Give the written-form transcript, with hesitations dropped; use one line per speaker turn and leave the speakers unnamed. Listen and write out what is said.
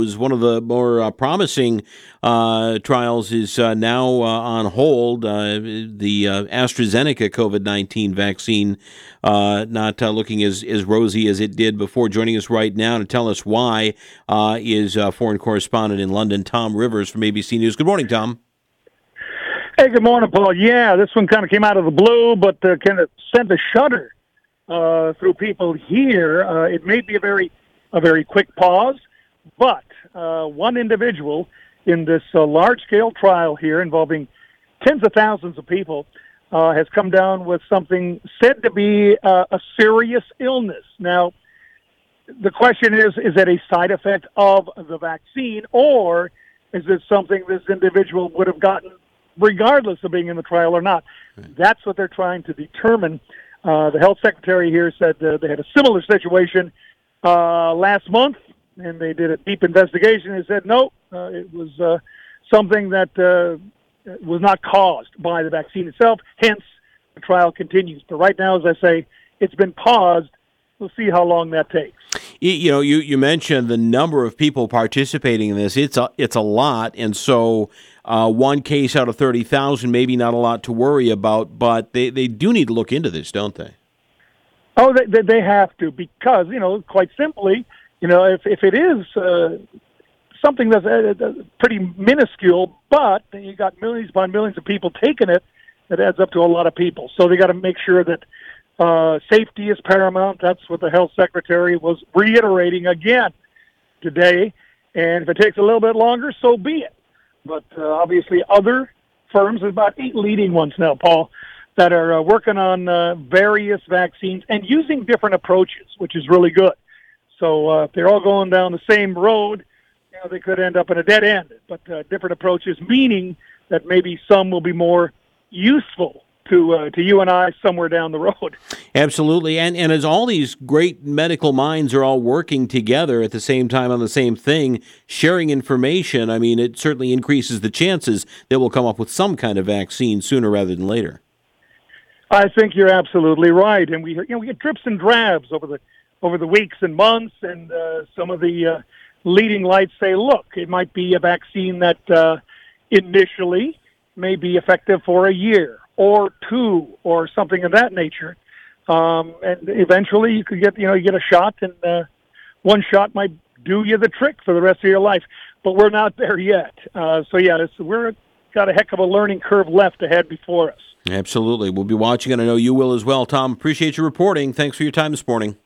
was one of the more promising trials is now on hold. The AstraZeneca COVID-19 vaccine not looking as rosy as it did before. Joining us right now to tell us why is foreign correspondent in London, Tom Rivers from ABC News. Good morning, Tom.
Hey, good morning, Paul. Yeah, this one kind of came out of the blue, but kind of sent a shudder through people here. It may be a very quick pause, but one individual in this large-scale trial here involving tens of thousands of people has come down with something said to be a serious illness. Now, the question is it a side effect of the vaccine, or is it something this individual would have gotten regardless of being in the trial or not?
Right.
That's what they're trying to determine. The health secretary here said they had a similar situation last month, and they did a deep investigation. They said, no, it was something that was not caused by the vaccine itself. Hence, the trial continues. But right now, as I say, it's been paused. We'll see how long that takes.
You mentioned the number of people participating in this. It's a lot, and so one case out of 30,000, maybe not a lot to worry about, but they do need to look into this, don't they?
Oh, they have to, because, quite simply, if it is something that's pretty minuscule, but you got millions upon millions of people taking it, that adds up to a lot of people. So they got to make sure that safety is paramount. That's what the health secretary was reiterating again today. And if it takes a little bit longer, so be it. But obviously other firms, there's about 8 leading ones now, Paul, that are working on various vaccines and using different approaches, which is really good. So if they're all going down the same road, they could end up in a dead end. But different approaches, meaning that maybe some will be more useful to you and I somewhere down the road.
Absolutely. And as all these great medical minds are all working together at the same time on the same thing, sharing information, I mean, it certainly increases the chances that we'll come up with some kind of vaccine sooner rather than later.
I think you're absolutely right. And we get drips and drabs over the weeks and months, and some of the leading lights say, look, it might be a vaccine that initially may be effective for a year or 2 or something of that nature. And eventually you could get a shot, and one shot might do you the trick for the rest of your life. But we're not there yet. We're got a heck of a learning curve left ahead before us.
Absolutely. We'll be watching, and I know you will as well. Tom, appreciate your reporting. Thanks for your time this morning.